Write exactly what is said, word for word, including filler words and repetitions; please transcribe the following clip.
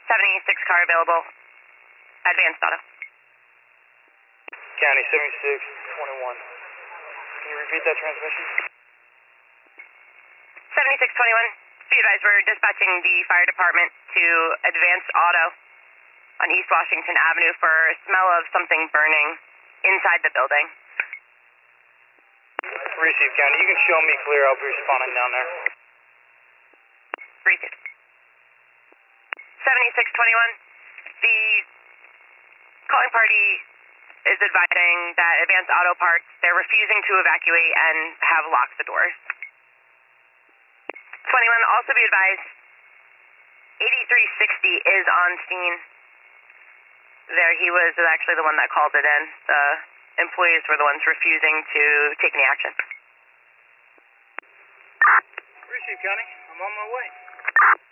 seventy-six car available. Advanced auto. County seventy-six twenty-one. Can you repeat that transmission? seventy-six twenty-one. Be advised, we're dispatching the fire department to Advanced Auto on East Washington Avenue for a smell of something burning inside the building. Receive, County. You can show me clear. I'll be responding down there. Receive. seventy-six twenty-one. The calling party is advising that Advanced Auto Parts, they're refusing to evacuate and have locked the doors. twenty-one, also be advised, eighty-three sixty is on scene. There, he was actually the one that called it in. The employees were the ones refusing to take any action. Receive, County. I'm on my way.